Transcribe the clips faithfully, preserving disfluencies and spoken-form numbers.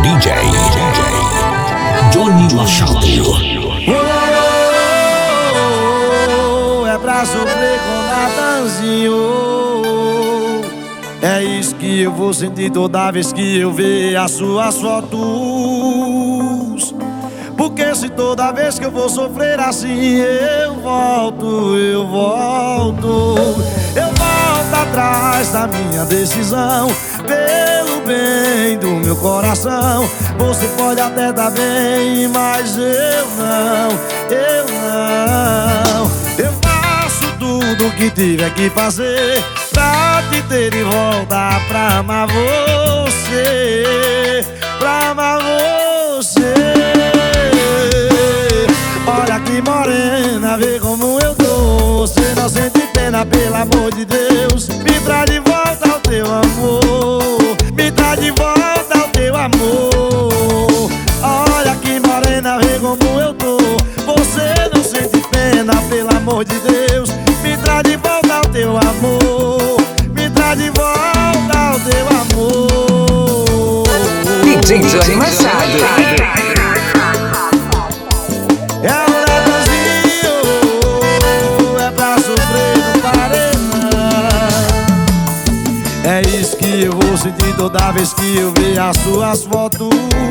D J, D J Johnny Machado. Oh, é pra sofrer com Natanzinho. É isso que eu vou sentir toda vez que eu ver as suas fotos. Porque se toda vez que eu vou sofrer assim eu volto, eu volto, eu volto atrás da minha decisão. Pelo bem do meu coração, você pode até dar bem, mas eu não, eu não. Eu faço tudo o que tiver que fazer pra te ter de volta, pra amar você, pra amar você. Olha que morena, vê como eu tô. Você não sente pena, pelo amor de Deus. Me traz de volta ao teu amor, me traz de volta ao teu amor. Olha que morena, vê como eu tô. Você não sente pena, pelo amor de Deus. Me traz de volta ao teu amor, me traz de volta ao teu amor. D J Johnny Machado. É o Natanzinho, é pra sofrer no paredão. É isso que eu vou sentir toda vez que eu ver as suas fotos.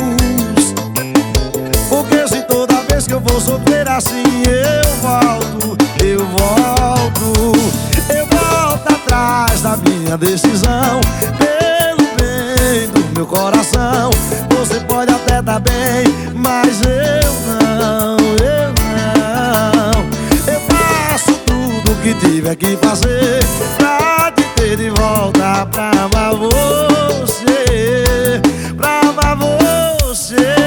Porque se toda vez que eu vou sofrer assim eu volto, eu volto, eu volto atrás da minha decisão. Pelo bem do meu coração, você pode até dar bem, mas eu não, eu não. Eu faço tudo o que tiver que fazer pra te ter de volta, pra amar você, pra amar você.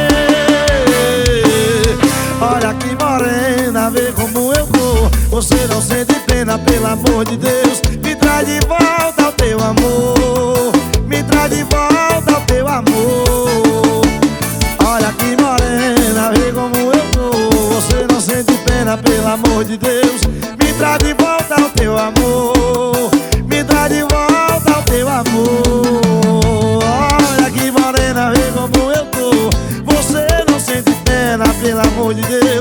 Olha que morena, vê como eu tô. Você não sente pena, pelo amor de Deus. Me traz de volta ao teu amor, me traz de volta ao teu amor. Olha que morena, vê como eu tô. Você não sente pena, pelo amor de Deus. Me traz de volta ao teu amor, me traz de volta ao teu amor. Olha que morena, vê como eu tô. Você não sente pena, pelo amor de Deus.